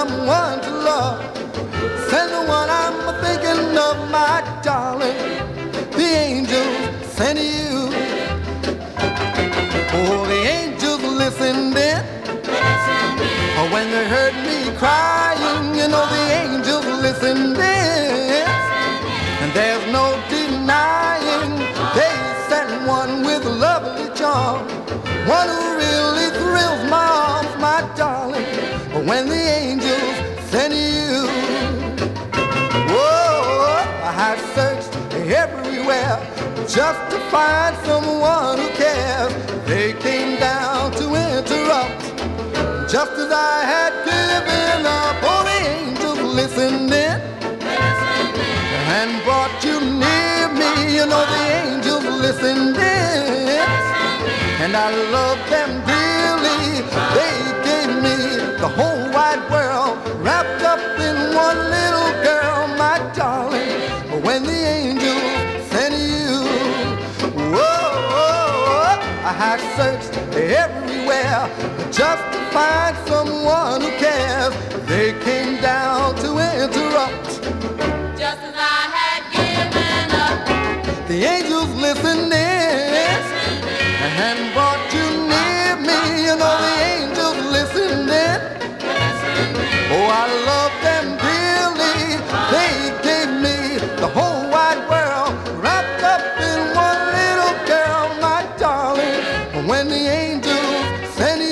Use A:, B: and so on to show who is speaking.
A: someone to love. Send the one I'm thinking of, my darling. The angels send you. Oh, the angels listened in. Oh, when they heard me crying, you know the angels listened in. And there's no denying they sent one with lovely charm, one who really thrills my arms, my darling. When the angels send you. Whoa, I have searched everywhere just to find someone who cares. They came down to interrupt just as I had given up. Oh, the angels listened in and brought you near me. You know the angels listened in, and I love them dearly. They gave me the whole wide world wrapped up in one little girl, my darling. When the angels sent you. Whoa, I had searched everywhere just to find someone who cares. They came down to interrupt
B: just as I had given up.
A: The angels listened in and brought you near me. You know the angels listened in. Oh, I love them dearly. They gave me the whole wide world wrapped up in one little girl, my darling. When the angels sent